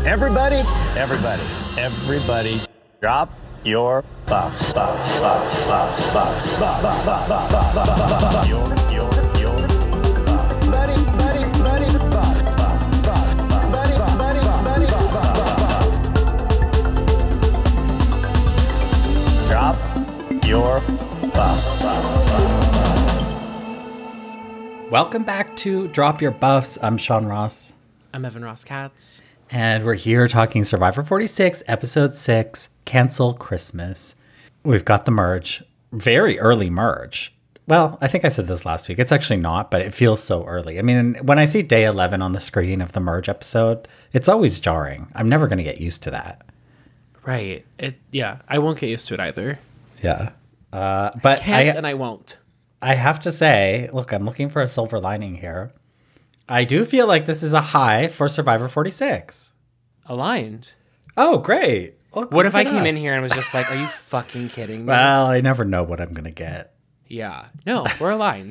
Everybody, drop your buffs. Drop your buffs. Welcome back to Drop Your Buffs. I'm Sean Ross. I'm Evan Ross Katz. And we're here talking Survivor 46, Episode 6, Cancel Christmas. We've got the merge. Very early merge. Well, I think I said this last week. It's actually not, but it feels so early. I mean, when I see day 11 on the screen of the merge episode, it's always jarring. I'm never going to get used to that. Right. I won't get used to it either. Yeah. But I won't. I have to say, look, I'm looking for a silver lining here. I do feel like this is a high for Survivor 46. Aligned. Oh, great. Look, what if I came in here and was just like, are you fucking kidding me? Well, I never know what I'm going to get. Yeah. No, we're aligned.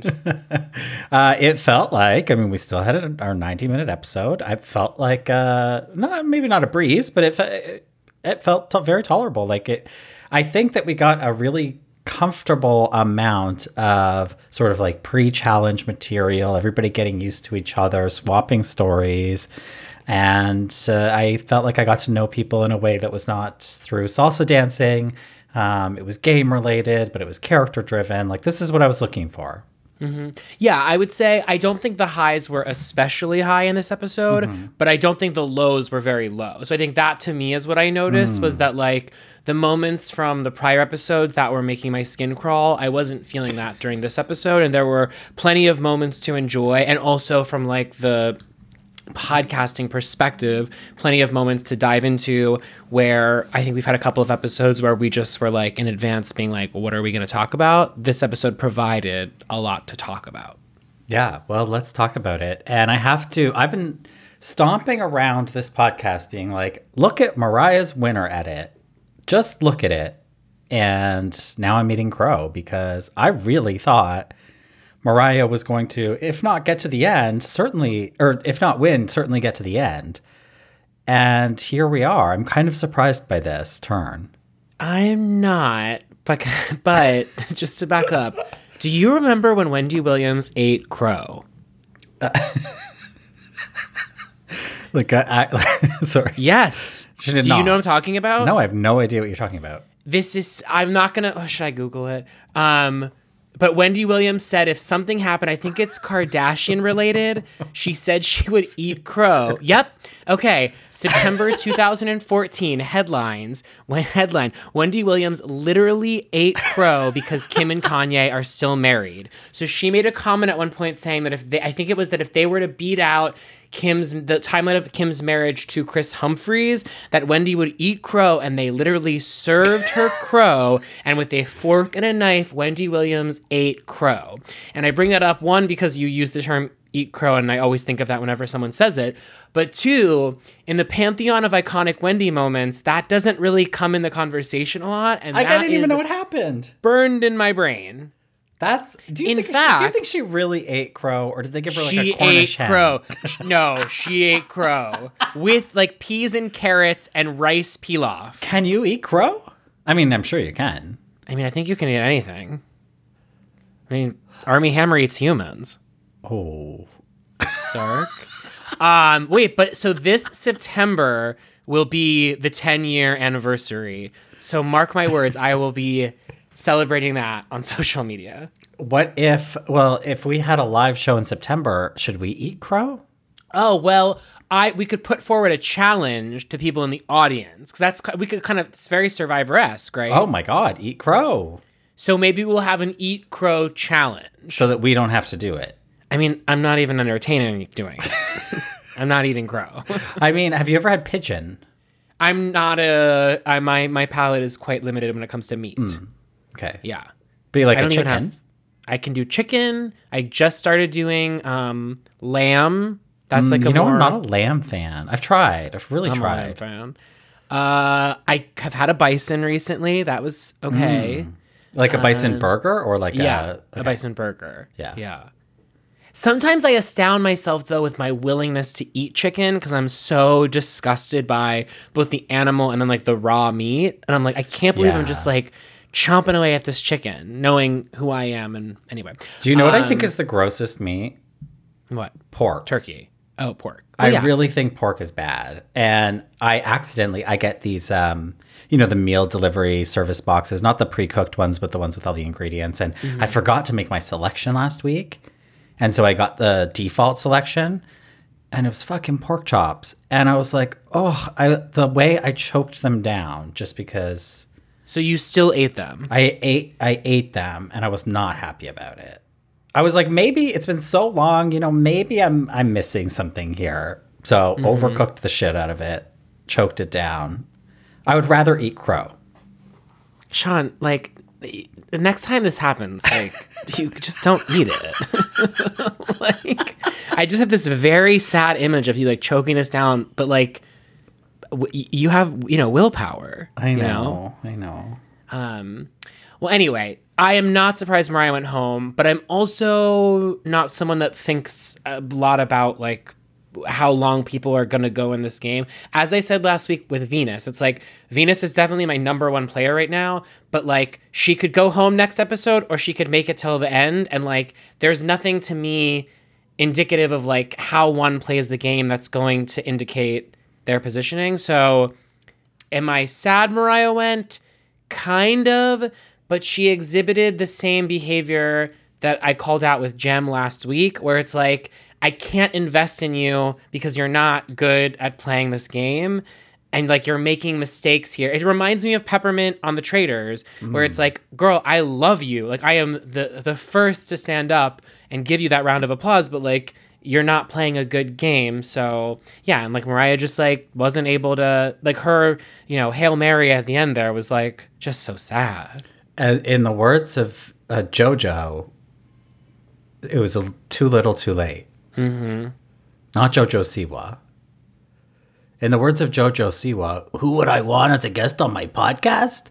It felt like, I mean, we still had our 90-minute episode. I felt like, maybe not a breeze, but it felt very tolerable. I think that we got a really comfortable amount of sort of like pre-challenge material, everybody getting used to each other, swapping stories. And I felt like I got to know people in a way that was not through salsa dancing. It was game related, but it was character driven. Like, this is what I was looking for. Mm-hmm. Yeah, I would say I don't think the highs were especially high in this episode, but I don't think the lows were very low. So I think that to me is what I noticed was that like the moments from the prior episodes that were making my skin crawl, I wasn't feeling that during this episode. And there were plenty of moments to enjoy. And also from like the podcasting perspective, plenty of moments to dive into where I think we've had a couple of episodes where we just were like in advance being like, well, what are we going to talk about? This episode provided a lot to talk about. Yeah, well, let's talk about it. And I've been stomping around this podcast being like, look at Mariah's winner edit. Just look at it. And now I'm eating crow because I really thought Mariah was going to, if not get to the end, certainly, or if not win, certainly get to the end. And here we are. I'm kind of surprised by this turn. I'm not, but just to back up, do you remember when Wendy Williams ate crow? Sorry. Yes. She did do not. You know what I'm talking about? No, I have no idea what you're talking about. I'm not going to, should I Google it? But Wendy Williams said if something happened, I think it's Kardashian related, she said she would eat crow. Yep. Okay. September 2014 headline, Wendy Williams literally ate crow because Kim and Kanye are still married. So she made a comment at one point saying that if they were to beat out the timeline of Kim's marriage to Chris Humphries, that Wendy would eat crow, and they literally served her crow, and with a fork and a knife, Wendy Williams ate crow. And I bring that up, one, because you use the term eat crow, and I always think of that whenever someone says it, but two, in the pantheon of iconic Wendy moments, that doesn't really come in the conversation a lot, and I didn't even know what happened. Burned in my brain. Do you think she really ate crow, or did they give her like a Cornish hen? Crow. No, she ate crow with like peas and carrots and rice pilaf. Can you eat crow? I mean, I'm sure you can. I mean, I think you can eat anything. I mean, Armie Hammer eats humans. Oh, dark. Wait, but so this September will be the 10-year anniversary. So mark my words, I will be celebrating that on social media. What if we had a live show in September, should we eat crow? Oh, well, we could put forward a challenge to people in the audience, because it's very Survivor-esque, right? Oh my God, eat crow. So maybe we'll have an eat crow challenge. So that we don't have to do it. I mean, I'm not even entertaining doing it. I'm not eating crow. I mean, have you ever had pigeon? I'm not my palate is quite limited when it comes to meat. Okay. Yeah. But you like a chicken? I can do chicken. I just started doing lamb. That's like I'm not a lamb fan. I've tried. I've really tried. I'm a lamb fan. I have had a bison recently. That was okay. Like a bison burger or like a bison burger. Yeah. Sometimes I astound myself, though, with my willingness to eat chicken because I'm so disgusted by both the animal and then, like, the raw meat. And I'm like, I can't believe I'm just, like, chomping away at this chicken, knowing who I am. And anyway. Do you know what I think is the grossest meat? What? Pork. Turkey. Oh, pork. I really think pork is bad. And I get these, the meal delivery service boxes, not the pre-cooked ones, but the ones with all the ingredients. And I forgot to make my selection last week. And so I got the default selection and it was fucking pork chops. And I was like, the way I choked them down just because. So you still ate them? I ate them and I was not happy about it. I was like, maybe it's been so long, maybe I'm missing something here. So overcooked the shit out of it, choked it down. I would rather eat crow. Sean, like, the next time this happens, like, you just don't eat it. Like, I just have this very sad image of you, like, choking this down, but, like, you have, willpower. I know. Well, anyway, I am not surprised Mariah went home, but I'm also not someone that thinks a lot about, like, how long people are going to go in this game. As I said last week with Venus, it's like Venus is definitely my number one player right now, but like she could go home next episode or she could make it till the end. And like, there's nothing to me indicative of like how one plays the game that's going to indicate their positioning. So am I sad Mariah went? Kind of, but she exhibited the same behavior that I called out with Jem last week, where it's like, I can't invest in you because you're not good at playing this game. And like, you're making mistakes here. It reminds me of Peppermint on The Traitors, where it's like, girl, I love you. Like, I am the first to stand up and give you that round of applause, but like, you're not playing a good game. So yeah. And like, Mariah just like wasn't able to, like, her, Hail Mary at the end there was like, just so sad. In the words of JoJo, it was too little too late. Mm-hmm. Not JoJo Siwa. In the words of JoJo Siwa, who would I want as a guest on my podcast?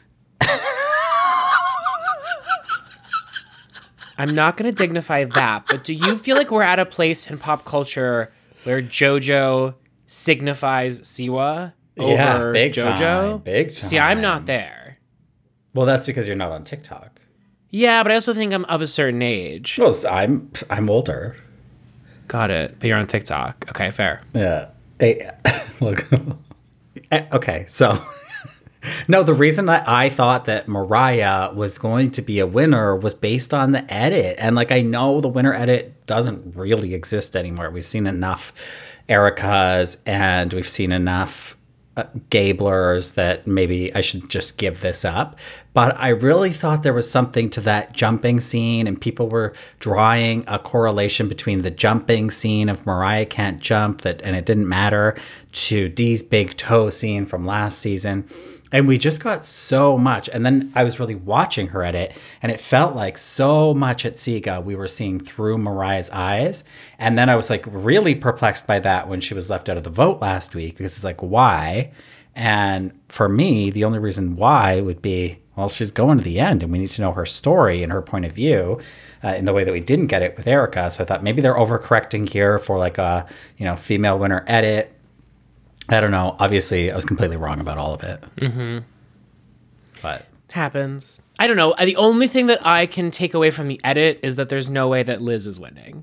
I'm not going to dignify that, but do you feel like we're at a place in pop culture where JoJo signifies Siwa over big JoJo? Time, big time. See, I'm not there. Well, that's because you're not on TikTok. Yeah, but I also think I'm of a certain age. Well, I'm older. Got it. But you're on TikTok. Okay, fair. Yeah. Hey, look. Okay, so no, the reason that I thought that Mariah was going to be a winner was based on the edit. And like, I know the winner edit doesn't really exist anymore. We've seen enough Erica's and we've seen enough Gablers that maybe I should just give this up. But I really thought there was something to that jumping scene, and people were drawing a correlation between the jumping scene of Mariah can't jump, and it didn't matter, to Dee's big toe scene from last season. And we just got so much. And then I was really watching her edit, and it felt like so much at Siga we were seeing through Mariah's eyes. And then I was like really perplexed by that when she was left out of the vote last week, because it's like, why? And for me, the only reason why would be, well, she's going to the end and we need to know her story and her point of view in the way that we didn't get it with Erica. So I thought maybe they're overcorrecting here for like a, female winner edit. I don't know. Obviously, I was completely wrong about all of it. Mm-hmm. But happens. I don't know. The only thing that I can take away from the edit is that there's no way that Liz is winning.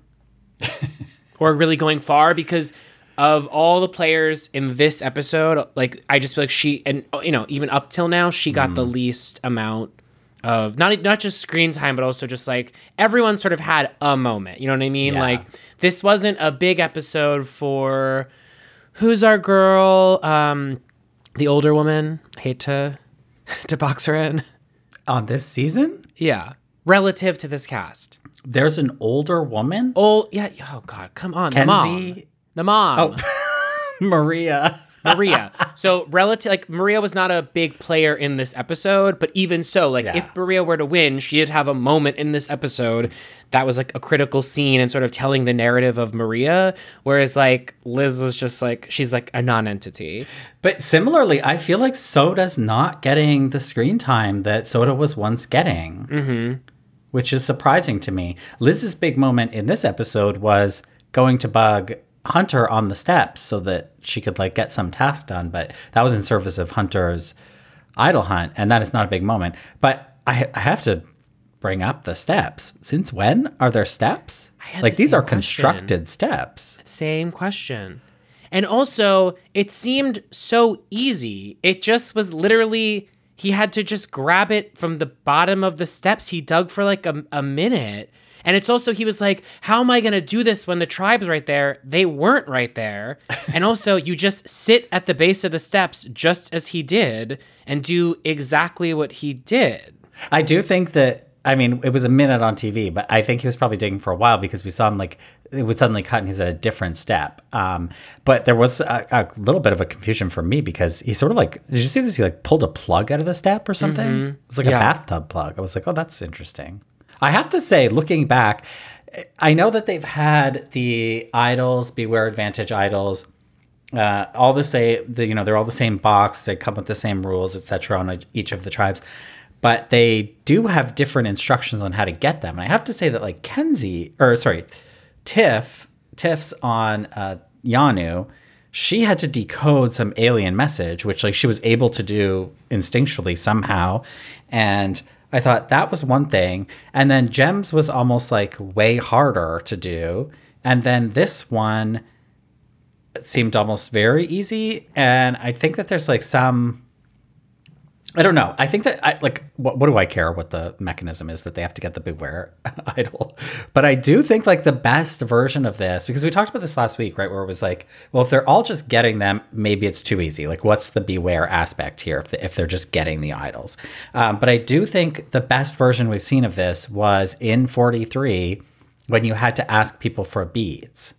Or really going far, because of all the players in this episode, like, I just feel like she, and even up till now, she got the least amount of not just screen time, but also just like everyone sort of had a moment. You know what I mean? Yeah. Like, this wasn't a big episode for. Who's our girl? The older woman. I hate to box her in. On this season? Yeah. Relative to this cast. There's an older woman? Yeah. Oh, God. Come on. Kenzie? The mom. Oh, Maria. So relative, like, Maria was not a big player in this episode, but even so, like, if Maria were to win, she did have a moment in this episode that was like a critical scene and sort of telling the narrative of Maria, whereas like Liz was just like, she's like a non-entity. But similarly, I feel like Soda's not getting the screen time that Soda was once getting. Mm-hmm. which is surprising to me. Liz's big moment in this episode was going to bug Hunter on the steps so that she could like get some task done, but that was in service of Hunter's idol hunt, and that is not a big moment. But I have to bring up the steps. Since when are there steps? Like these are constructed steps. Same question. And also, it seemed so easy. It just was literally, he had to just grab it from the bottom of the steps. He dug for like a minute. And it's also, he was like, how am I going to do this when the tribe's right there? They weren't right there. And also, you just sit at the base of the steps just as he did and do exactly what he did. I do think that, I mean, it was a minute on TV, but I think he was probably digging for a while because we saw him like, it would suddenly cut and he's at a different step. But there was a little bit of a confusion for me because he sort of like, did you see this? He like pulled a plug out of the step or something? Mm-hmm. It was like a bathtub plug. I was like, oh, that's interesting. I have to say, looking back, I know that they've had the idols, Beware Advantage idols, all the same, they're all the same box. They come with the same rules, etc. on each of the tribes. But they do have different instructions on how to get them. And I have to say that like Tiff's on Yanu, she had to decode some alien message, which like she was able to do instinctually somehow. And I thought that was one thing. And then Gems was almost like way harder to do. And then this one seemed almost very easy. And I think that there's like some, I don't know. I think that what do I care what the mechanism is that they have to get the Beware idol? But I do think like the best version of this, because we talked about this last week, right? Where it was like, well, if they're all just getting them, maybe it's too easy. Like what's the Beware aspect here if they're just getting the idols? But I do think the best version we've seen of this was in 43 when you had to ask people for beads.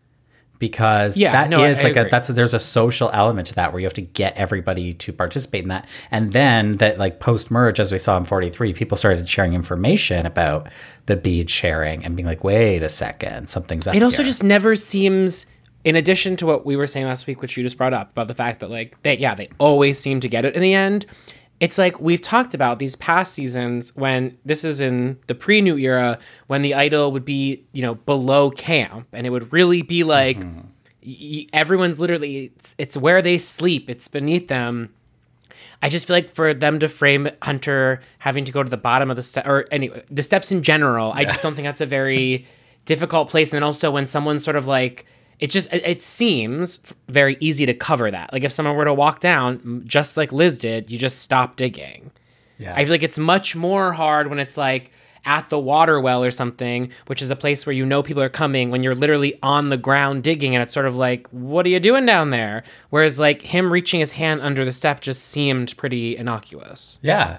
Because there's a social element to that where you have to get everybody to participate in that. And then that like post-merge, as we saw in 43, people started sharing information about the bead sharing and being like, wait a second, something's up here. It also just never seems, in addition to what we were saying last week, which you just brought up about the fact that like, they always seem to get it in the end. It's like we've talked about these past seasons when this is in the pre-New Era when the idol would be, below camp and it would really be like everyone's literally, it's where they sleep. It's beneath them. I just feel like for them to frame Hunter having to go to the bottom of the step, or anyway, the steps in general, I just don't think that's a very difficult place. And then also when someone's sort of like, it seems very easy to cover that. Like if someone were to walk down, just like Liz did, you just stop digging. Yeah. I feel like it's much more hard when it's like at the water well or something, which is a place where people are coming when you're literally on the ground digging and it's sort of like, what are you doing down there? Whereas like him reaching his hand under the step just seemed pretty innocuous. Yeah.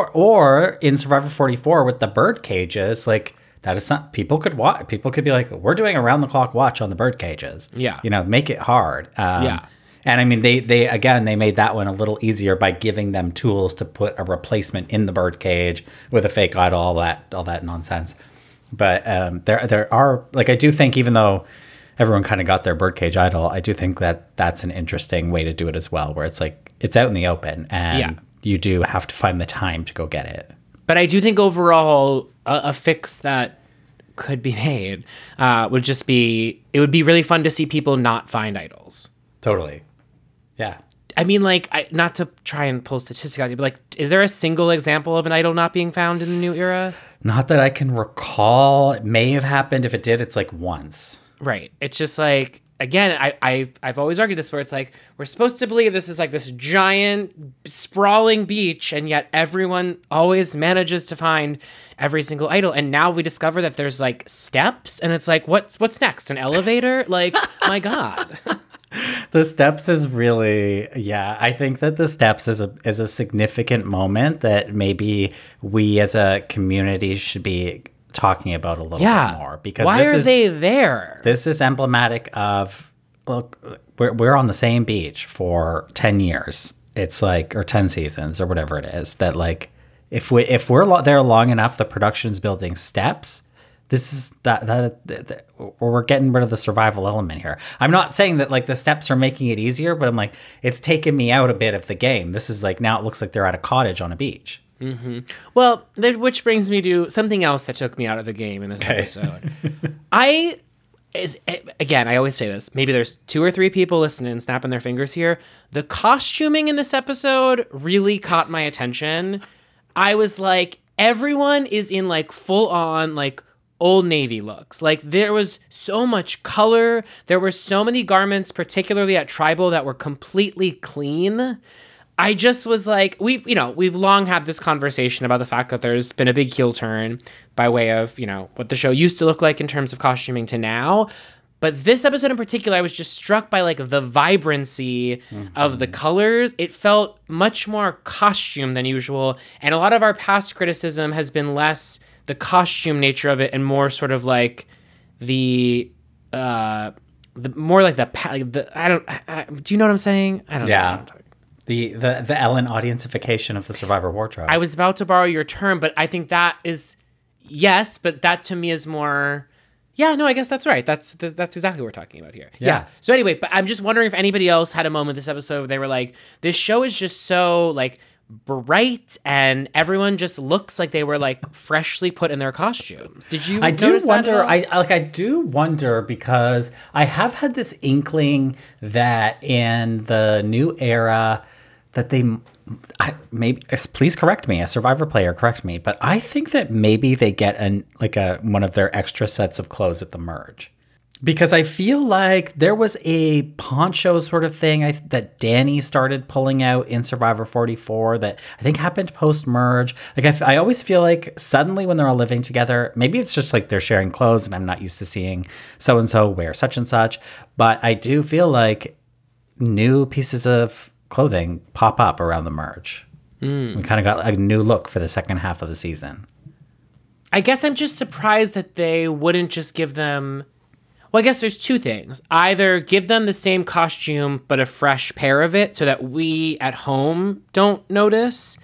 Or in Survivor 44 with the bird cages, like, that is something people could watch. People could be like, we're doing around the clock watch on the bird cages. Yeah. Make it hard. And I mean, they made that one a little easier by giving them tools to put a replacement in the bird cage with a fake idol, all that nonsense. But there are, like, I do think even though everyone kind of got their birdcage idol, I do think that that's an interesting way to do it as well, where it's like, it's out in the open and you do have to find the time to go get it. But I do think overall a fix that could be made would just be, it would be really fun to see people not find idols. Totally. Yeah. I mean, like, not to try and pull statistics out, but like, is there a single example of an idol not being found in the New Era? Not that I can recall. It may have happened. If it did, it's like once. Right. It's just like, again, I've always argued this where it's like, we're supposed to believe this is like this giant sprawling beach, and yet everyone always manages to find every single idol. And now we discover that there's like steps, and it's like, what's next? An elevator? Like, my God. The steps is really, I think that the steps is a significant moment that maybe we as a community should be talking about a little bit more, because why are they there? This is emblematic of, look, we're on the same beach for 10 years. It's like, or 10 seasons or whatever it is, that like if we're there long enough, the production's building steps. This is that we're getting rid of the survival element here. I'm not saying that like the steps are making it easier, but I'm like, it's taken me out a bit of the game. This is like, now it looks like they're at a cottage on a beach. Well, which brings me to something else that took me out of the game in this episode. Again, I always say this. Maybe there's 2 or 3 people listening, snapping their fingers here. The costuming in this episode really caught my attention. I was like, everyone is in like full on like Old Navy looks. Like there was so much color. There were so many garments, particularly at Tribal, that were completely clean. I just was like, we've long had this conversation about the fact that there's been a big heel turn by way of, what the show used to look like in terms of costuming to now. But this episode in particular, I was just struck by like the vibrancy of the colors. It felt much more costume than usual. And a lot of our past criticism has been less the costume nature of it and more sort of like do you know what I'm saying? I don't know. The Ellen audientification of the Survivor wardrobe. I was about to borrow your term, but I think that is, yes, but that to me is more, I guess that's right. That's exactly what we're talking about here. Yeah. So anyway, but I'm just wondering if anybody else had a moment this episode where they were like, this show is just so like bright and everyone just looks like they were like freshly put in their costumes. Did you notice that at all? I do wonder because I have had this inkling that in the new era that maybe please correct me, a Survivor player correct me, but I think that maybe they get one of their extra sets of clothes at the merge. Because I feel like there was a poncho sort of thing that Danny started pulling out in Survivor 44 that I think happened post-merge. Like I always feel like suddenly when they're all living together, maybe it's just like they're sharing clothes and I'm not used to seeing so-and-so wear such and such. But I do feel like new pieces of clothing pop up around the merge. We kind of got a new look for the second half of the season. I guess I'm just surprised that they wouldn't just give them... Well, I guess there's 2 things. Either give them the same costume, but a fresh pair of it so that we at home don't notice.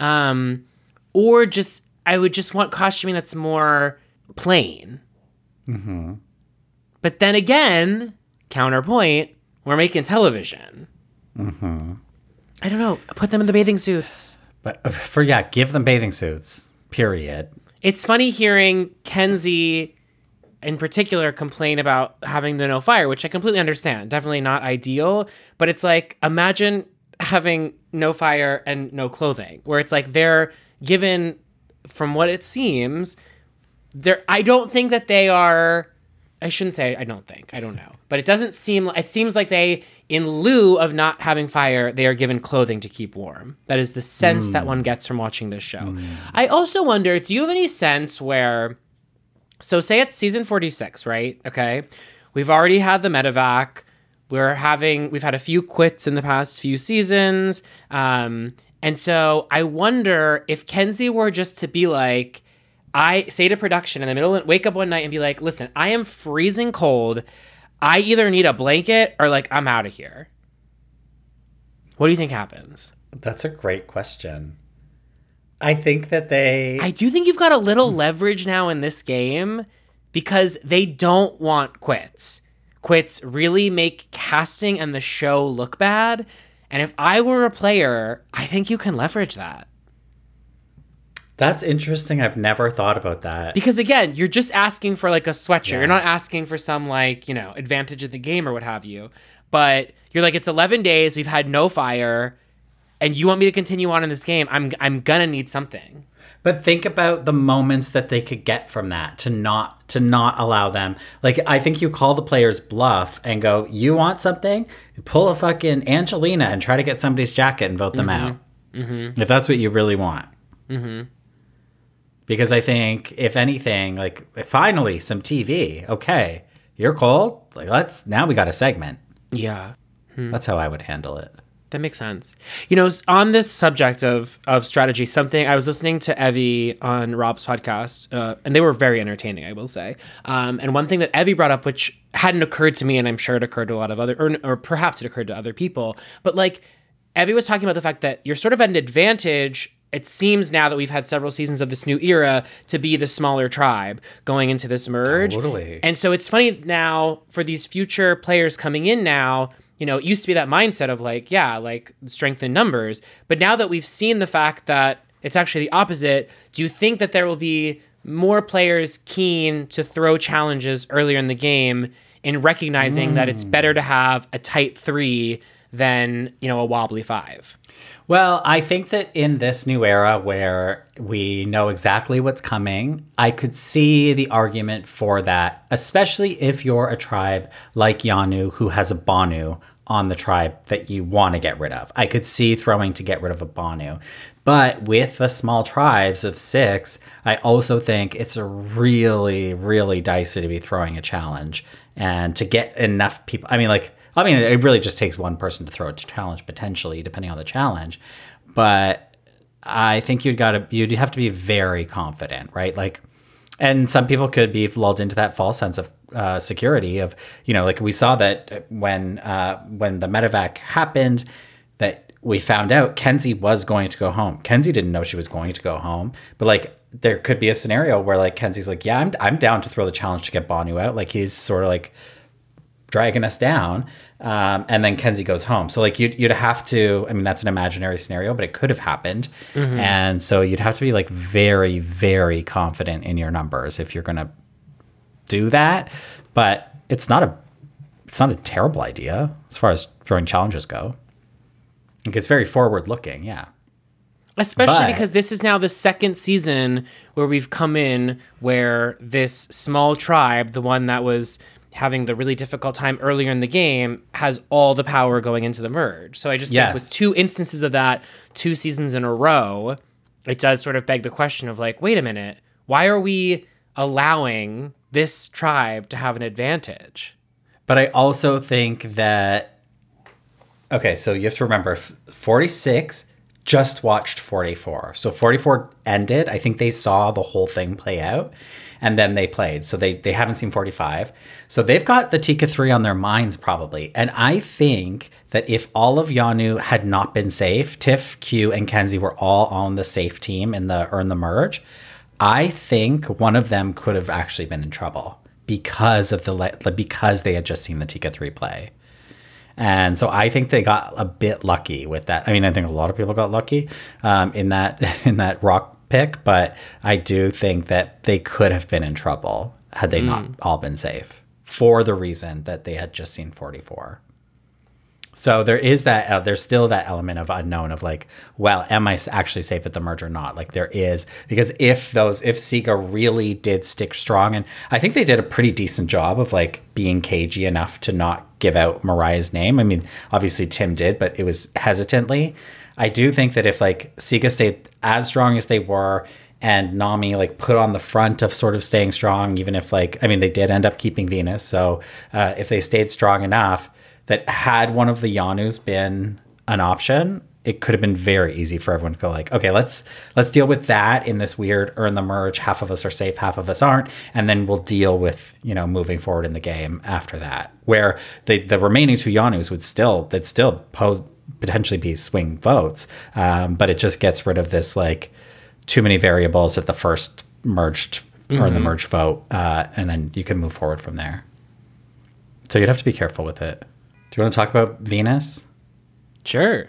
Or just, I would just want costuming that's more plain. Mm-hmm. But then again, counterpoint, we're making television. Mm-hmm. I don't know. Put them in the bathing suits. But give them bathing suits, period. It's funny hearing Kenzie in particular complain about having the no fire, which I completely understand. Definitely not ideal, but it's like, imagine having no fire and no clothing, where it's like they're given, from what it seems, I don't think that they are, I shouldn't say I don't think, I don't know, but it seems like they, in lieu of not having fire, they are given clothing to keep warm. That is the sense that one gets from watching this show. I also wonder, do you have any sense where, so say it's season 46, right? Okay. We've already had the medevac. We've had a few quits in the past few seasons. And so I wonder if Kenzie were just to be like, I say to production in the middle, wake up one night and be like, listen, I am freezing cold. I either need a blanket or like, I'm out of here. What do you think happens? That's a great question. I think that I do think you've got a little leverage now in this game because they don't want quits. Quits really make casting and the show look bad. And if I were a player, I think you can leverage that. That's interesting. I've never thought about that. Because again, you're just asking for like a sweatshirt. Yeah. You're not asking for some like, advantage of the game or what have you. But you're like, it's 11 days. We've had no fire. And you want me to continue on in this game, I'm gonna need something. But think about the moments that they could get from that to not allow them. Like, I think you call the players bluff and go, you want something? Pull a fucking Angelina and try to get somebody's jacket and vote them out. Mm-hmm. If that's what you really want. Mm-hmm. Because I think, if anything, like, finally, some TV. Okay, you're cold? Like, now we got a segment. Yeah. That's how I would handle it. That makes sense. On this subject of strategy, something I was listening to Evie on Rob's podcast, and they were very entertaining, I will say. And one thing that Evie brought up, which hadn't occurred to me, and I'm sure it occurred to a lot of other, or perhaps it occurred to other people, but like Evie was talking about the fact that you're sort of at an advantage. It seems now that we've had several seasons of this new era to be the smaller tribe going into this merge. Totally. And so it's funny now for these future players coming in now. It used to be that mindset of like, yeah, like strength in numbers. But now that we've seen the fact that it's actually the opposite. Do you think that there will be more players keen to throw challenges earlier in the game in recognizing that it's better to have a tight 3 than, a wobbly 5? Well, I think that in this new era where we know exactly what's coming, I could see the argument for that, especially if you're a tribe like Yanu who has a Banu on the tribe that you want to get rid of. I could see throwing to get rid of a Banu. But with the small tribes of 6, I also think it's a really, really dicey to be throwing a challenge and to get enough people. It really just takes one person to throw a challenge, potentially, depending on the challenge. But I think you'd have to be very confident, right? And some people could be lulled into that false sense of security of, we saw that when the medevac happened, that we found out Kenzie was going to go home. Kenzie didn't know she was going to go home, but there could be a scenario where Kenzie's yeah, I'm down to throw the challenge to get Banu out. He's sort of dragging us down. And then Kenzie goes home. So you'd have to, that's an imaginary scenario, but it could have happened. Mm-hmm. And so you'd have to be very, very confident in your numbers if you're going to do that. But it's not a terrible idea as far as throwing challenges go. It's very forward looking. Yeah. Especially because this is now the second season where we've come in where this small tribe, the one that was having the really difficult time earlier in the game, has all the power going into the merge. So I just think with 2 instances of that 2 seasons in a row, it does sort of beg the question of wait a minute, why are we allowing this tribe to have an advantage? But I also think that, okay, so you have to remember 46 just watched 44. So 44 ended. I think they saw the whole thing play out. And then they played. So they haven't seen 45. So they've got the Tika 3 on their minds probably. And I think that if all of Yanu had not been safe, Tiff, Q, and Kenzie were all on the safe team in the Earn the Merge, I think one of them could have actually been in trouble because they had just seen the Tika 3 play. And so I think they got a bit lucky with that. I think a lot of people got lucky in that rock pick, but I do think that they could have been in trouble had they not all been safe for the reason that they had just seen 44. So there is that, there's still that element of unknown of am I actually safe at the merge or not? There is, because if Sega really did stick strong, and I think they did a pretty decent job of being cagey enough to not give out Mariah's name. Obviously Tim did, but it was hesitantly. I do think that if Sega stayed as strong as they were and Nami put on the front of sort of staying strong, even if they did end up keeping Venus. So if they stayed strong enough, that had one of the Yanus been an option, it could have been very easy for everyone to go okay, let's deal with that in this weird Earn the Merge. Half of us are safe, half of us aren't. And then we'll deal with, moving forward in the game after that, where the remaining 2 Yanus would still potentially be swing votes. But it just gets rid of this too many variables at the first merged Earn the Merge vote. And then you can move forward from there. So you'd have to be careful with it. Do you want to talk about Venus? Sure.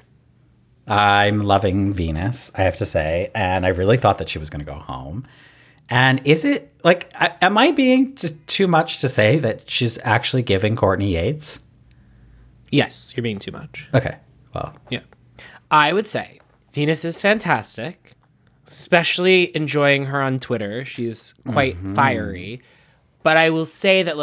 I'm loving Venus, I have to say. And I really thought that she was going to go home. And is it, am I being too much to say that she's actually giving Courtney Yates? Yes, you're being too much. Okay, well. Yeah. I would say Venus is fantastic, especially enjoying her on Twitter. She's quite fiery. But I will say that,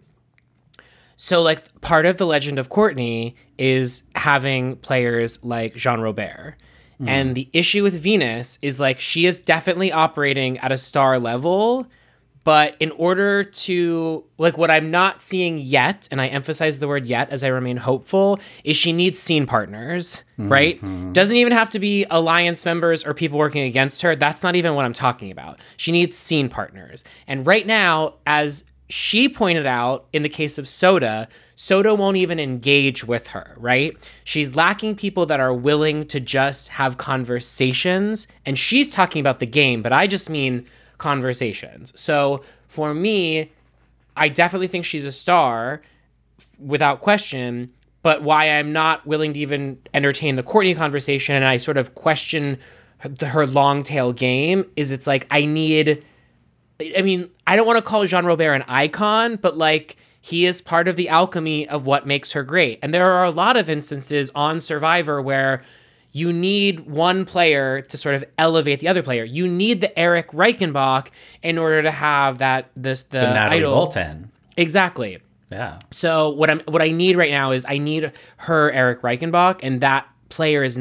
part of the legend of Courtney is having players like Jean Robert. And the issue with Venus is she is definitely operating at a star level, but in order to what I'm not seeing yet, and I emphasize the word yet as I remain hopeful, is she needs scene partners, right? Doesn't even have to be alliance members or people working against her. That's not even what I'm talking about. She needs scene partners. And right now, as she pointed out in the case of Soda won't even engage with her, right? She's lacking people that are willing to just have conversations. And she's talking about the game, but I just mean conversations. So for me, I definitely think she's a star without question, but why I'm not willing to even entertain the Courtney conversation, and I sort of question her long tail game is it's like I don't want to call Jean Robert an icon, but like he is part of the alchemy of what makes her great. And there are a lot of instances on Survivor where you need one player to sort of elevate the other player. You need the Eric Reichenbach in order to have the Natalie idol. Bolton. Exactly. Yeah. So what I need right now is I need her Eric Reichenbach, and that players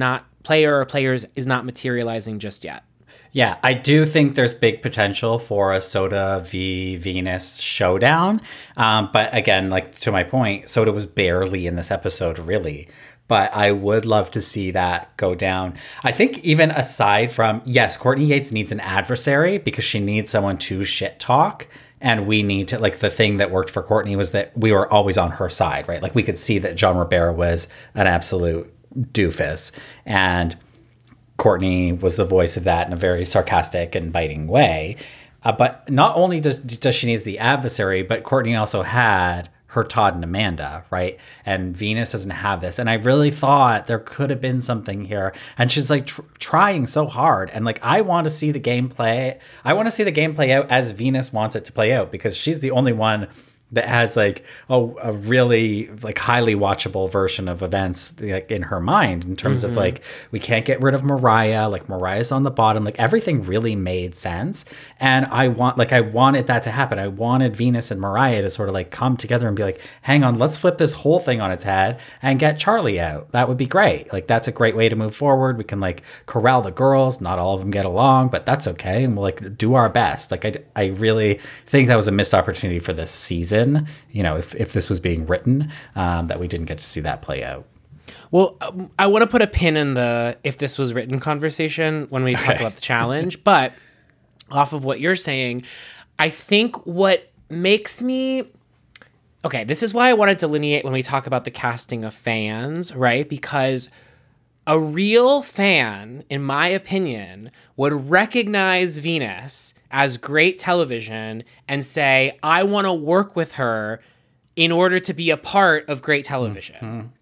is not materializing just yet. Yeah, I do think there's big potential for a Soda v Venus showdown. But again, like to my point, Soda was barely in this episode, really. But I would love to see that go down. I think even aside from, yes, Courtney Yates needs an adversary because she needs someone to shit talk. And we need to, like, the thing that worked for Courtney was that we were always on her side, right? Like, we could see that Jean Robert was an absolute doofus. And Courtney was the voice of that in a very sarcastic and biting way. But not only does she need the adversary, but Courtney also had her Todd and Amanda, right? And Venus doesn't have this. And I really thought there could have been something here. And she's like trying so hard. And like, I want to see the gameplay. I want to see the game play out as Venus wants it to play out, because she's the only one that has like a really like highly watchable version of events like in her mind in terms of like, we can't get rid of Mariah, like Mariah's on the bottom, like everything really made sense. And I wanted that to happen. I wanted Venus and Mariah to sort of like come together and be like, hang on, let's flip this whole thing on its head and get Charlie out. That would be great. Like, that's a great way to move forward. We can like corral the girls. Not all of them get along, but that's okay. And we'll like do our best. Like, I really think that was a missed opportunity for this season. You know, if this was being written, that we didn't get to see that play out. Well, I want to put a pin in the if this was written conversation when we talk about the challenge, but off of what you're saying, I think what makes me... Okay, this is why I want to delineate when we talk about the casting of fans, right? Because a real fan, in my opinion, would recognize Venus as great television and say, I want to work with her in order to be a part of great television.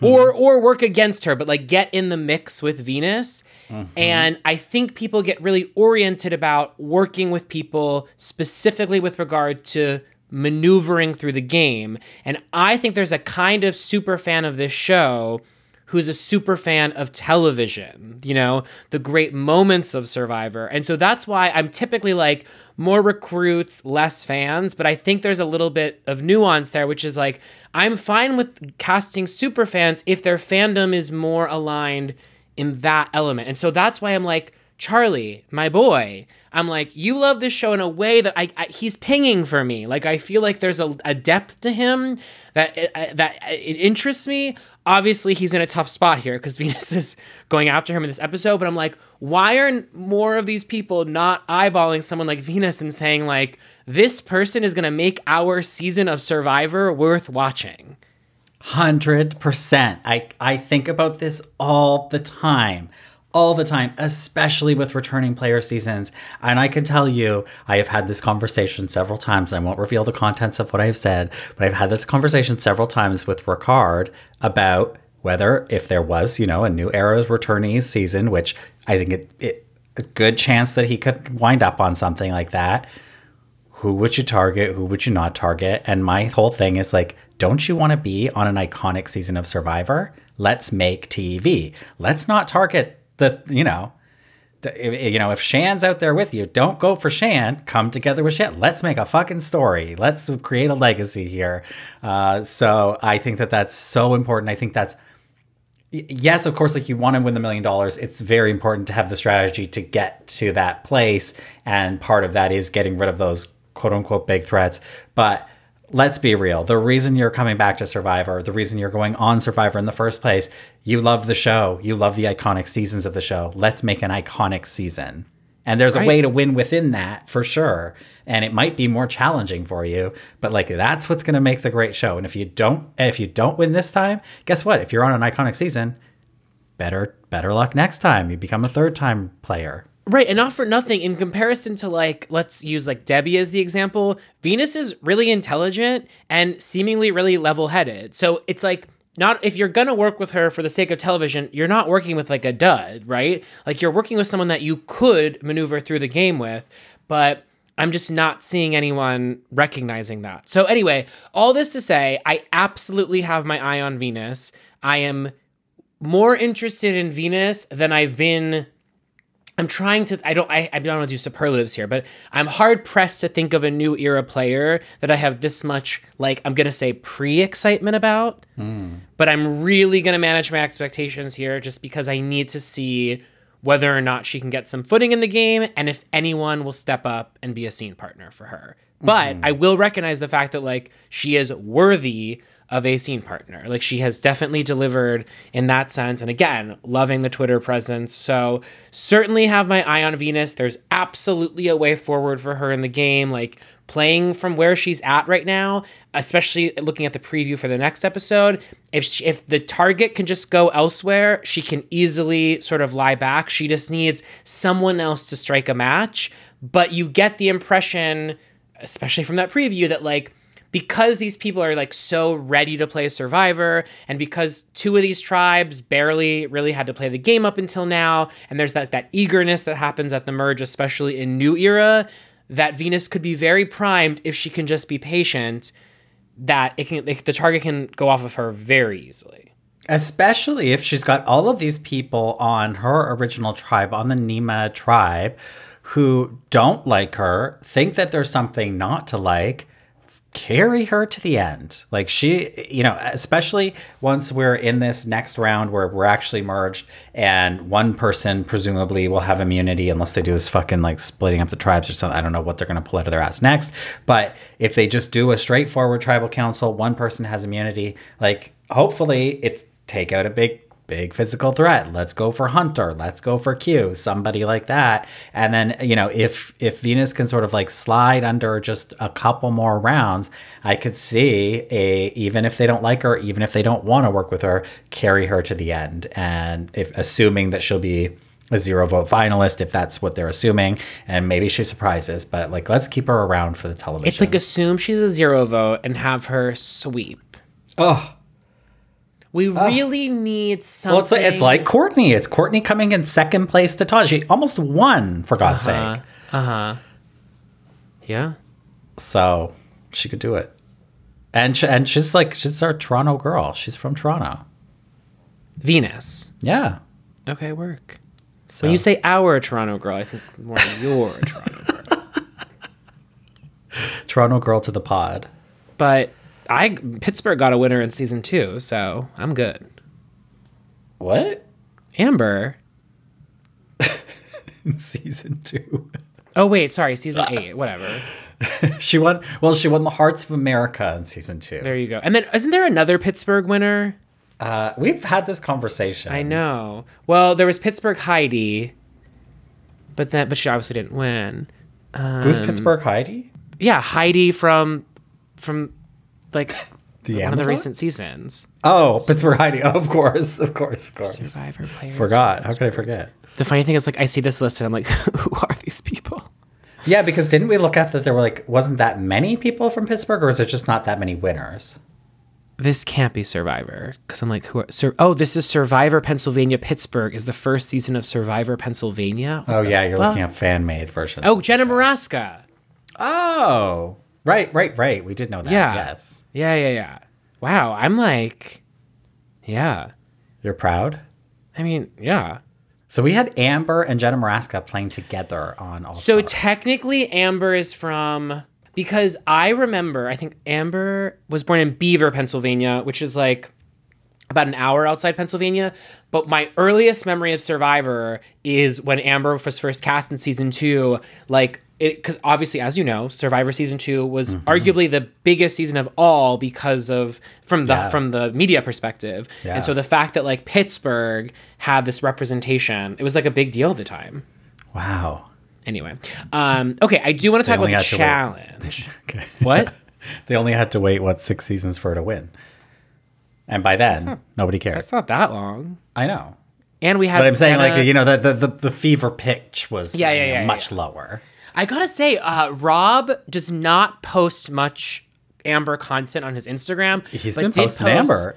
Or work against her, but like get in the mix with Venus. And I think people get really oriented about working with people specifically with regard to maneuvering through the game. And I think there's a kind of super fan of this show who's a super fan of television, you know, the great moments of Survivor. And so that's why I'm typically like more recruits, less fans, but I think there's a little bit of nuance there, which is like, I'm fine with casting super fans if their fandom is more aligned in that element. And so that's why I'm like, Charlie, my boy, I'm like, you love this show in a way that he's pinging for me. Like, I feel like there's a depth to him that it interests me. Obviously, he's in a tough spot here because Venus is going after him in this episode. But I'm like, why are more of these people not eyeballing someone like Venus and saying, like, this person is going to make our season of Survivor worth watching? 100%. I think about this all the time, especially with returning player seasons. And I can tell you, I have had this conversation several times. I won't reveal the contents of what I've said, but I've had this conversation several times with Ricard about whether, if there was, you know, a New Era's returnees season, which I think a good chance that he could wind up on something like that. Who would you target? Who would you not target? And my whole thing is like, don't you want to be on an iconic season of Survivor? Let's make TV. Let's not target if Shan's out there with you, don't go for Shan. Come together with Shan. Let's make a fucking story. Let's create a legacy here. So I think that that's so important. I think that's, yes, of course, like you want to win the $1 million. It's very important to have the strategy to get to that place. And part of that is getting rid of those quote unquote big threats. But let's be real. The reason you're coming back to Survivor, the reason you're going on Survivor in the first place, you love the show. You love the iconic seasons of the show. Let's make an iconic season. And there's a way to win within that for sure. And it might be more challenging for you, but like that's what's going to make the great show. And if you don't win this time, guess what? If you're on an iconic season, better luck next time. You become a third time player. Right, and not for nothing, in comparison to, like, let's use, like, Debbie as the example, Venus is really intelligent and seemingly really level-headed. So it's like, not if you're gonna work with her for the sake of television, you're not working with like a dud, right? Like you're working with someone that you could maneuver through the game with, but I'm just not seeing anyone recognizing that. So anyway, all this to say, I absolutely have my eye on Venus. I am more interested in Venus than I've been. I'm trying to, I don't want to do superlatives here, but I'm hard pressed to think of a new era player that I have this much, like, I'm going to say pre-excitement about, but I'm really going to manage my expectations here just because I need to see whether or not she can get some footing in the game and if anyone will step up and be a scene partner for her. But I will recognize the fact that, like, she is worthy of a scene partner. Like, she has definitely delivered in that sense. And again, loving the Twitter presence. So certainly have my eye on Venus. There's absolutely a way forward for her in the game. Like, playing from where she's at right now, especially looking at the preview for the next episode, if the target can just go elsewhere, she can easily sort of lie back. She just needs someone else to strike a match. But you get the impression, especially from that preview, that, like, because these people are, like, so ready to play Survivor, and because two of these tribes barely really had to play the game up until now, and there's that eagerness that happens at the merge, especially in New Era, that Venus could be very primed if she can just be patient, that the target can go off of her very easily. Especially if she's got all of these people on her original tribe, on the Nema tribe, who don't like her, think that there's something not to like. Carry her to the end. Like, she, you know, especially once we're in this next round where we're actually merged and one person presumably will have immunity unless they do this fucking, like, splitting up the tribes or something. I don't know what they're going to pull out of their ass next. But if they just do a straightforward tribal council, one person has immunity, like, hopefully it's take out a big physical threat. Let's go for Hunter. Let's go for Q. Somebody like that. And then, you know, if Venus can sort of, like, slide under just a couple more rounds, I could see even if they don't like her, even if they don't want to work with her, carry her to the end. And assuming that she'll be a 0 vote finalist, if that's what they're assuming, and maybe she surprises, but, like, let's keep her around for the television. It's like, assume she's a 0 vote and have her sweep. Oh, we really need something. Well, it's like Courtney. It's Courtney coming in second place to Todd. She almost won, for God's sake. Yeah. So she could do it. And she's our Toronto girl. She's from Toronto. Venus. Yeah. Okay, work. So. When you say our Toronto girl, I think more your Toronto girl. Toronto girl to the pod. But Pittsburgh got a winner in season 2, so I'm good. What? Amber. In season 2. Oh wait, sorry, season 8, whatever. She won the Hearts of America in season 2. There you go. And then isn't there another Pittsburgh winner? We've had this conversation. I know. Well, there was Pittsburgh Heidi, but she obviously didn't win. Who's Pittsburgh Heidi? Yeah, Heidi from like the one Amazon? of the recent seasons. Oh, Pittsburgh Heidi. Oh, of course. Survivor players. Forgot. How could I forget? The funny thing is, like, I see this list and I'm like, who are these people? Yeah, because didn't we look up that there were, like, wasn't that many people from Pittsburgh, or is it just not that many winners? This can't be Survivor, because I'm like, this is Survivor Pennsylvania. Pittsburgh is the first season of Survivor Pennsylvania. What you're looking at fan-made versions. Oh, Jenna Maraska. Oh, right. We did know that. Yeah. Yes. Yeah. Wow, I'm like, yeah. You're proud? I mean, yeah. So we had Amber and Jenna Maraska playing together on All So Stars. technically Amber is from, because I think Amber was born in Beaver, Pennsylvania, which is like about an hour outside Pennsylvania. But my earliest memory of Survivor is when Amber was first cast in season 2, like, because obviously, as you know, Survivor season 2 was arguably the biggest season of all because of from the media perspective, and so the fact that, like, Pittsburgh had this representation, it was like a big deal at the time. Wow. Anyway, okay, I do want to talk about the challenge. Okay. What? They only had to wait 6 seasons for her to win, and by then nobody cares. That's not that long. I know, and we had. But I'm saying, Jenna, like, you know, the fever pitch was much lower. I gotta say, Rob does not post much Amber content on his Instagram. He's been posting Amber.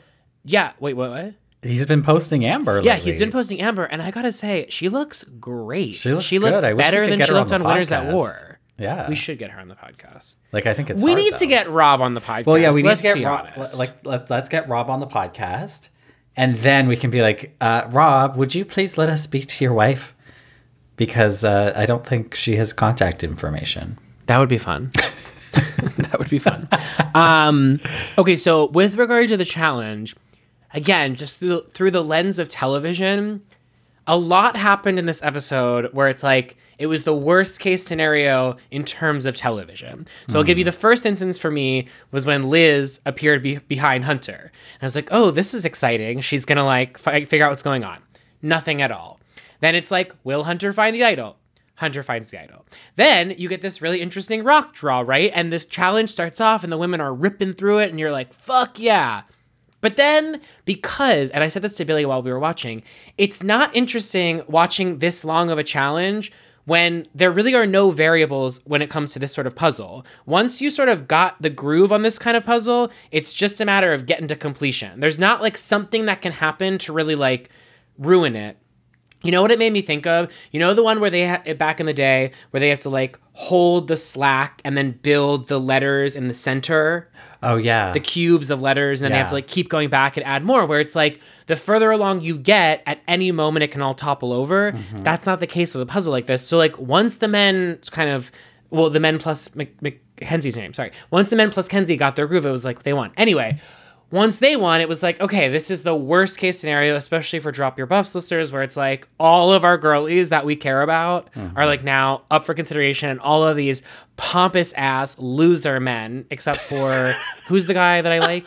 Yeah. Wait, what? He's been posting Amber lately. Yeah, he's been posting Amber, and I gotta say, she looks great. She looks good. I wish we better could than get she her on looked the on Winners at podcast. War. Yeah. We should get her on the podcast. Like, I think it's We hard, need to though. get Rob on the podcast. Well, yeah, we need Let's to get be Rob. honest. Let's get Rob on the podcast, and then we can be like, Rob, would you please let us speak to your wife? Because I don't think she has contact information. That would be fun. That would be fun. Okay, so with regard to the challenge, again, just through the lens of television, a lot happened in this episode where it's like it was the worst case scenario in terms of television. So I'll give you the first instance for me was when Liz appeared behind Hunter. And I was like, oh, this is exciting. She's going to like figure out what's going on. Nothing at all. Then it's like, will Hunter find the idol? Hunter finds the idol. Then you get this really interesting rock draw, right? And this challenge starts off and the women are ripping through it and you're like, fuck yeah. But then because, and I said this to Billy while we were watching, it's not interesting watching this long of a challenge when there really are no variables when it comes to this sort of puzzle. Once you sort of got the groove on this kind of puzzle, it's just a matter of getting to completion. There's not like something that can happen to really like ruin it. You know what it made me think of? You know the one where they back in the day where they have to like hold the slack and then build the letters in the center? Oh, yeah. The cubes of letters, and then they have to like keep going back and add more, where it's like the further along you get, at any moment it can all topple over. Mm-hmm. That's not the case with a puzzle like this. So like once the men kind of, well, the men plus Mackenzie's name, sorry. Once the men plus Kenzie got their groove, it was like they won. Anyway, once they won, it was like, okay, this is the worst case scenario, especially for Drop Your Buffs listeners, where it's like all of our girlies that we care about are like now up for consideration, and all of these pompous ass loser men, except for who's the guy that I like?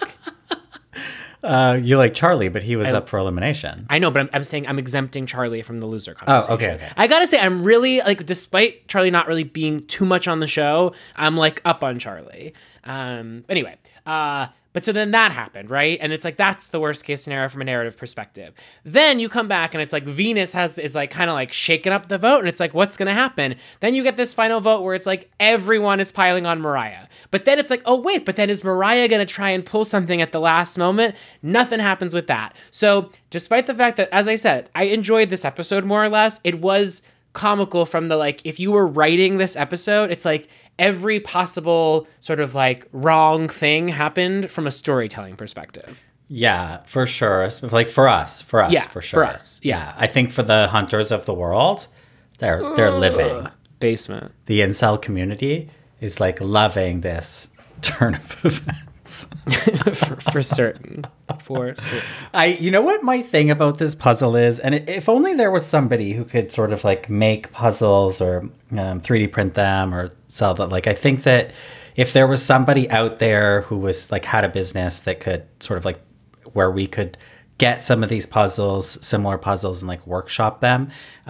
You like Charlie, but he was up for elimination. I know, but I'm saying I'm exempting Charlie from the loser conversation. Oh, okay. I gotta say, I'm really like, despite Charlie not really being too much on the show, I'm like up on Charlie. Anyway, but so then that happened, right? And it's like, that's the worst case scenario from a narrative perspective. Then you come back and it's like Venus is like kind of like shaking up the vote, and it's like, what's going to happen? Then you get this final vote where it's like everyone is piling on Mariah. But then it's like, oh wait, but then is Mariah going to try and pull something at the last moment? Nothing happens with that. So despite the fact that, as I said, I enjoyed this episode more or less, it was comical from the like, if you were writing this episode, it's like every possible sort of like wrong thing happened from a storytelling perspective. Yeah, for sure. Like for us, Yeah, for sure. for us, yeah. I think for the hunters of the world, they're living. Basement. The incel community is like loving this turn of events. for certain. For certain. You know what my thing about this puzzle is, and if only there was somebody who could sort of like make puzzles or 3D print them or sell them. Like, I think that if there was somebody out there who was like had a business that could sort of like where we could get some of these puzzles, similar puzzles, and like workshop them.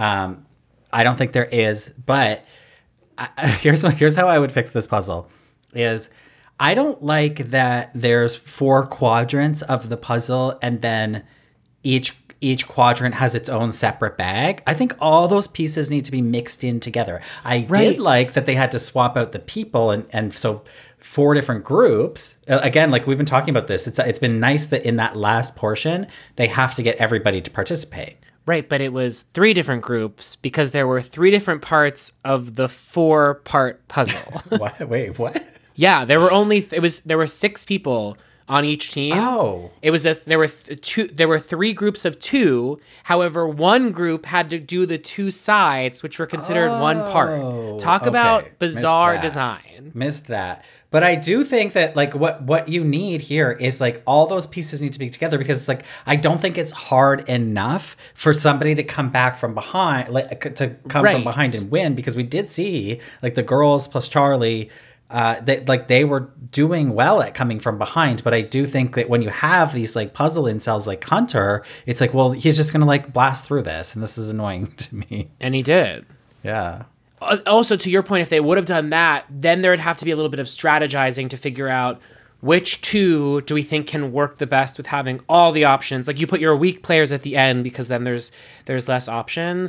I don't think there is, but here's how I would fix this puzzle is I don't like that there's 4 quadrants of the puzzle and then each quadrant has its own separate bag. I think all those pieces need to be mixed in together. I did like that they had to swap out the people and so 4 different groups. Again, like we've been talking about this, it's been nice that in that last portion, they have to get everybody to participate. Right, but it was 3 different groups because there were 3 different parts of the 4-part puzzle. What? Wait, what? Yeah, there were 6 people on each team. Oh. There were 3 groups of 2. However, one group had to do the 2 sides, which were considered one part. Talk about bizarre design. Missed that. But I do think that like what you need here is like all those pieces need to be together, because it's like I don't think it's hard enough for somebody to come back from behind, like to come from behind and win, because we did see like the girls plus Charlie, they were doing well at coming from behind. But I do think that when you have these like puzzle incels like Hunter, it's like, well, he's just gonna like blast through this, and this is annoying to me. And he did. Yeah. Also, to your point, if they would have done that, then there would have to be a little bit of strategizing to figure out which 2 do we think can work the best with having all the options. Like you put your weak players at the end because then there's less options.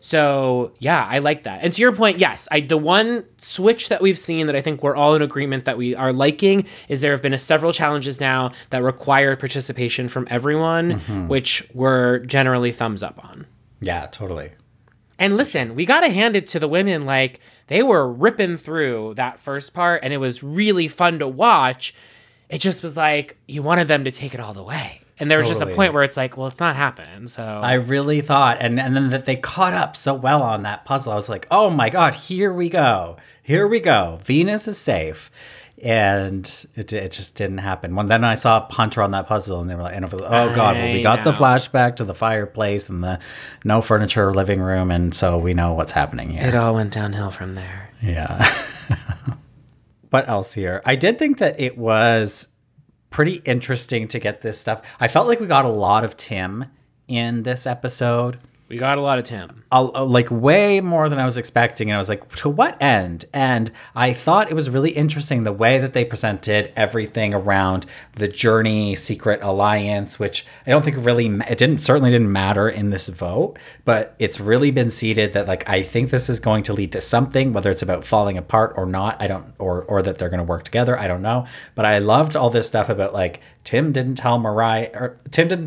So yeah, I like that. And to your point, yes, the one switch that we've seen that I think we're all in agreement that we are liking is there have been several challenges now that require participation from everyone, which we're generally thumbs up on. Yeah, totally. And listen, we got to hand it to the women. Like, they were ripping through that first part, and it was really fun to watch. It just was like, you wanted them to take it all the way. And there was just a point where it's like, well, it's not happening. So I really thought, and then that they caught up so well on that puzzle. I was like, oh my God, here we go. Here we go. Venus is safe. And it just didn't happen. When then I saw Hunter on that puzzle, and they were like, and it was, oh God, well, we got the flashback to the fireplace and the no furniture living room, and so we know what's happening here. It all went downhill from there. Yeah. What else here? I did think that it was pretty interesting to get this stuff. I felt like we got a lot of Tim in this episode. We got a lot of Tim. Like way more than I was expecting. And I was like, to what end? And I thought it was really interesting the way that they presented everything around the Journey Secret Alliance, which I don't think certainly didn't matter in this vote, but it's really been seeded that like, I think this is going to lead to something, whether it's about falling apart or not. Or that they're going to work together. I don't know. But I loved all this stuff about like, Tim didn't tell Maria,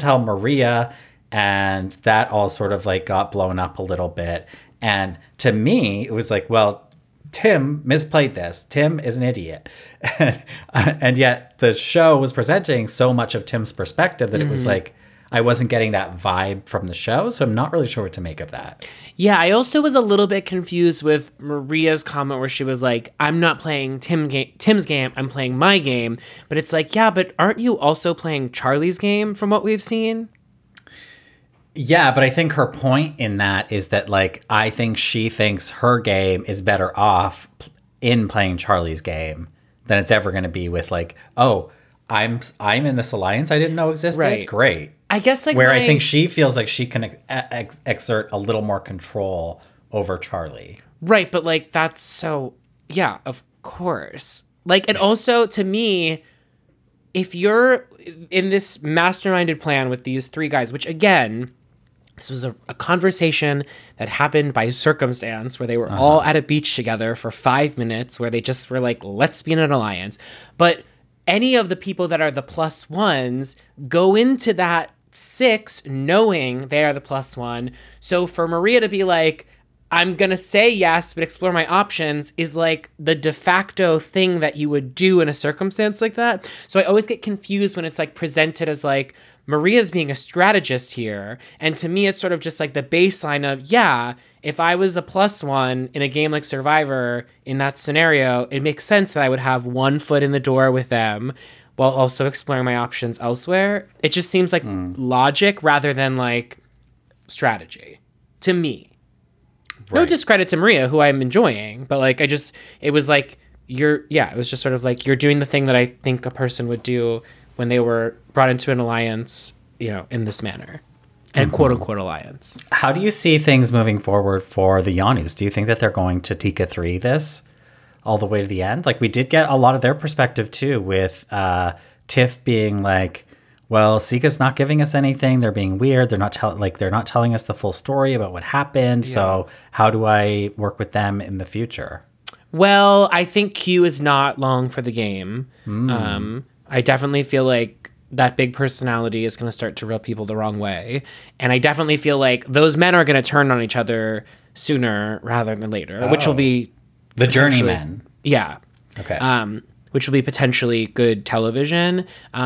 and that all sort of like got blown up a little bit. And to me, it was like, well, Tim misplayed this. Tim is an idiot. And yet the show was presenting so much of Tim's perspective that it was like, I wasn't getting that vibe from the show. So I'm not really sure what to make of that. Yeah, I also was a little bit confused with Maria's comment where she was like, I'm not playing Tim's game, I'm playing my game. But it's like, yeah, but aren't you also playing Charlie's game from what we've seen? Yeah, but I think her point in that is that, like, I think she thinks her game is better off in playing Charlie's game than it's ever going to be with, like, oh, I'm in this alliance I didn't know existed. Right. Great. I guess, like, where I think she feels like she can exert a little more control over Charlie. Right, but, like, that's so, yeah, of course. Like, and also, to me, if you're in this masterminded plan with these three guys, which, again, this was a conversation that happened by circumstance where they were all at a beach together for 5 minutes where they just were like, let's be in an alliance. But any of the people that are the plus ones go into that 6 knowing they are the plus one. So for Maria to be like, I'm going to say yes, but explore my options is like the de facto thing that you would do in a circumstance like that. So I always get confused when it's like presented as like, Maria's being a strategist here. And to me, it's sort of just like the baseline of, yeah, if I was a plus one in a game like Survivor in that scenario, it makes sense that I would have one foot in the door with them while also exploring my options elsewhere. It just seems like logic rather than like strategy to me. Right. No discredit to Maria, who I'm enjoying, but like, it was like, it was just sort of like, you're doing the thing that I think a person would do when they were brought into an alliance, you know, in this manner. And quote unquote alliance. How do you see things moving forward for the Janus? Do you think that they're going to Tika 3 this all the way to the end? Like, we did get a lot of their perspective too, with Tiff being like, well, Sika's not giving us anything. They're being weird. They're not telling us the full story about what happened. Yeah. So how do I work with them in the future? Well, I think Q is not long for the game. I definitely feel like that big personality is going to start to rub people the wrong way. And I definitely feel like those men are going to turn on each other sooner rather than later, which will be... The journeymen. Yeah. Okay. Which will be potentially good television.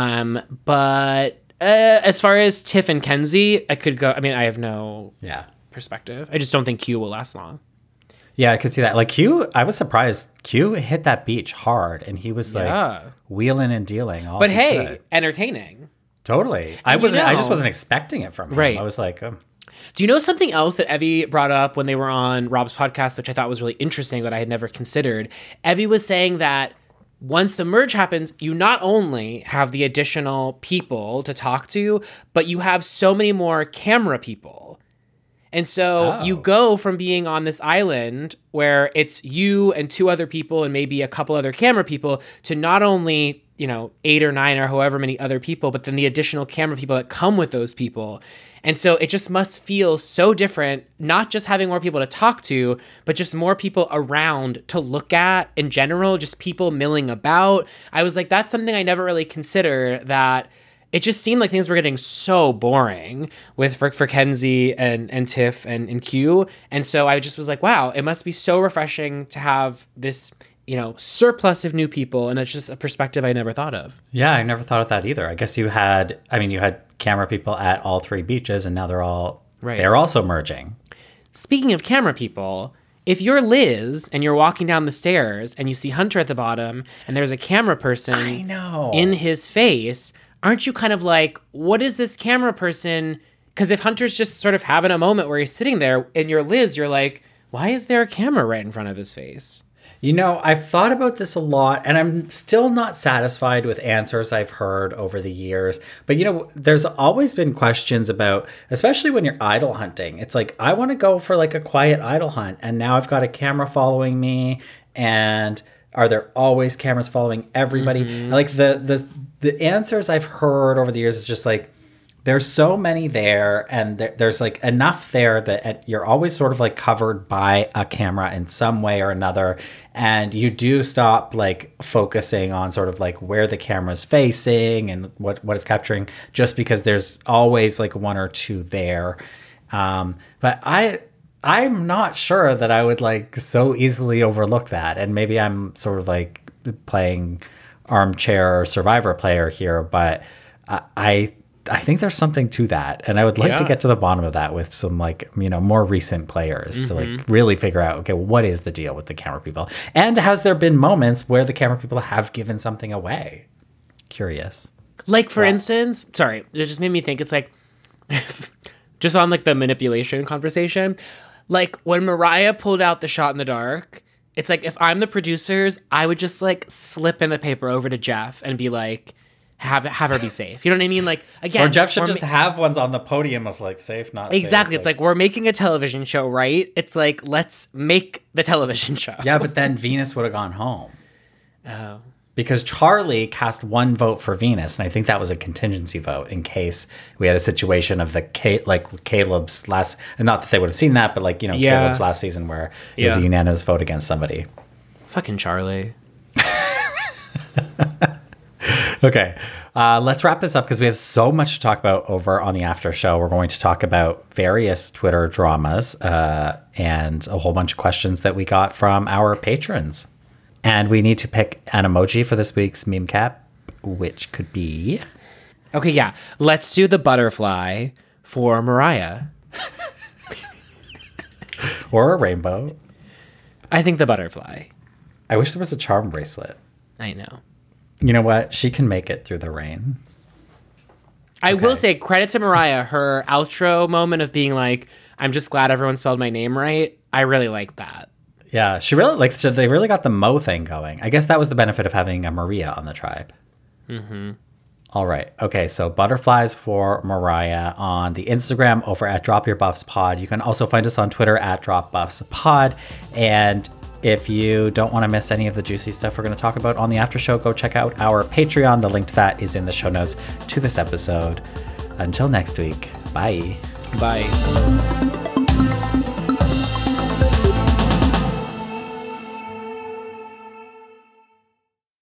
But as far as Tiff and Kenzie, I have no perspective. I just don't think Q will last long. Yeah, I could see that. Like Q, I was surprised. Q hit that beach hard, and he was like wheeling and dealing. All but hey, could. Entertaining. Totally. I just wasn't expecting it from him. Right. I was like, Do you know something else that Evie brought up when they were on Rob's podcast, which I thought was really interesting that I had never considered? Evie was saying that once the merge happens, you not only have the additional people to talk to, but you have so many more camera people. And so you go from being on this island where it's you and 2 other people and maybe a couple other camera people to not only, 8 or 9 or however many other people, but then the additional camera people that come with those people. And so it just must feel so different, not just having more people to talk to, but just more people around to look at in general, just people milling about. I was like, that's something I never really considered, that it just seemed like things were getting so boring with for Kenzie and Tiff and Q. And so I just was like, wow, it must be so refreshing to have this, surplus of new people. And it's just a perspective I never thought of. Yeah, I never thought of that either. I guess you had camera people at all 3 beaches, and now they're also merging. Speaking of camera people, if you're Liz and you're walking down the stairs and you see Hunter at the bottom and there's a camera person in his face, aren't you kind of like, what is this camera person? Because if Hunter's just sort of having a moment where he's sitting there and you're Liz, you're like, why is there a camera right in front of his face? I've thought about this a lot, and I'm still not satisfied with answers I've heard over the years. But, there's always been questions about, especially when you're idol hunting. It's like, I want to go for like a quiet idol hunt, and now I've got a camera following me, and are there always cameras following everybody? Mm-hmm. Like the answers I've heard over the years is just like, there's so many there, and there's like enough there that you're always sort of like covered by a camera in some way or another. And you do stop like focusing on sort of like where the camera's facing and what it's capturing, just because there's always like 1 or 2 there. But I'm not sure that I would like so easily overlook that. And maybe I'm sort of like playing armchair survivor player here, but I think there's something to that. And I would like to get to the bottom of that with some like, more recent players to like really figure out, okay, what is the deal with the camera people? And has there been moments where the camera people have given something away? Curious. Like, for instance, sorry, it just made me think, it's like, just on like the manipulation conversation, like when Mariah pulled out the shot in the dark, it's like, if I'm the producers, I would just like slip in the paper over to Jeff and be like, have her be safe. You know what I mean? Like, again, or Jeff should just have ones on the podium of like safe, not exactly. safe. It's like, we're making a television show, right? It's like, let's make the television show. Yeah, but then Venus would have gone home. Oh. Because Charlie cast 1 vote for Venus, and I think that was a contingency vote in case we had a situation of Caleb's last, and not that they would have seen that, but like, Caleb's last season where it was a unanimous vote against somebody. Fucking Charlie. Okay, let's wrap this up because we have so much to talk about over on the after show. We're going to talk about various Twitter dramas and a whole bunch of questions that we got from our patrons. And we need to pick an emoji for this week's meme cap, which could be... Okay, yeah. Let's do the butterfly for Mariah. Or a rainbow. I think the butterfly. I wish there was a charm bracelet. I know. You know what? She can make it through the rain. I will say, credit to Mariah, her outro moment of being like, I'm just glad everyone spelled my name right. I really like that. Yeah, they really got the Mo thing going. I guess that was the benefit of having a Maria on the tribe. Mm-hmm. All right. Okay, so butterflies for Mariah on the Instagram over at Drop Your Buffs Pod. You can also find us on Twitter at Drop Buffs Pod. And if you don't want to miss any of the juicy stuff we're going to talk about on the after show, go check out our Patreon. The link to that is in the show notes to this episode. Until next week, bye. Bye.